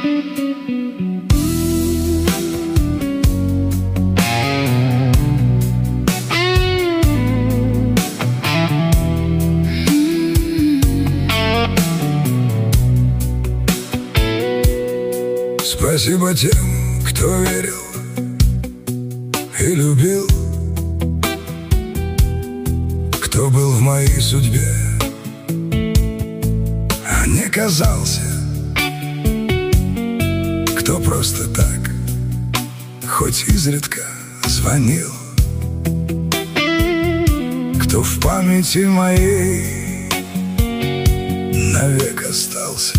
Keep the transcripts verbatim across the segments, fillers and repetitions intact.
Спасибо тем, кто верил и любил, кто был в моей судьбе, а не казался, кто просто так, хоть изредка звонил, кто в памяти моей навек остался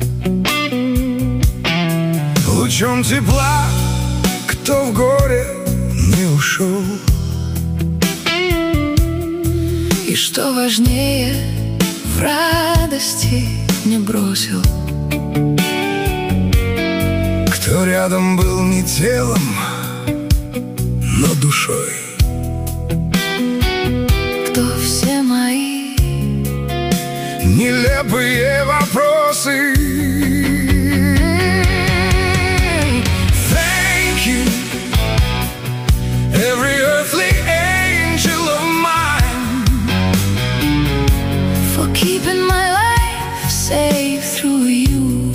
лучом тепла, кто в горе не ушел. И что важнее, в радости не бросил. Кто рядом был не телом, но душой. Кто все мои нелепые вопросы keeping my life safe through you.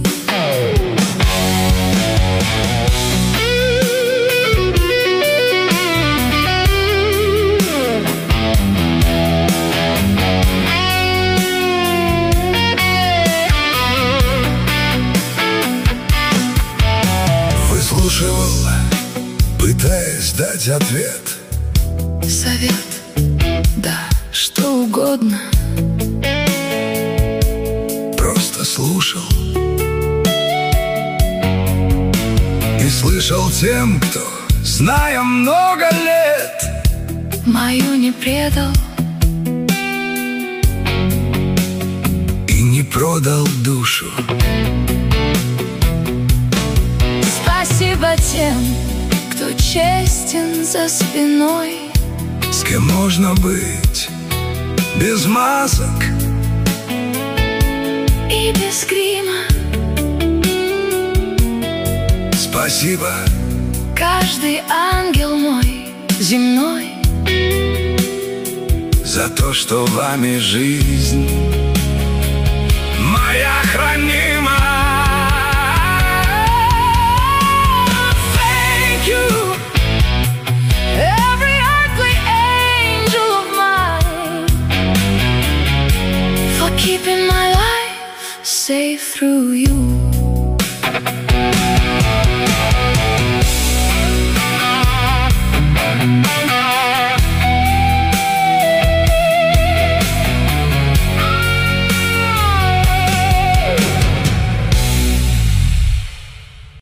Выслушивал, пытаясь дать ответ. Совет, да, что угодно. Слушал и слышал тем, кто, зная много лет, мою не предал и не продал душу. Спасибо тем, кто честен за спиной, с кем можно быть без масок и без грима. Спасибо, каждый ангел мой земной, за то, что вами жизнь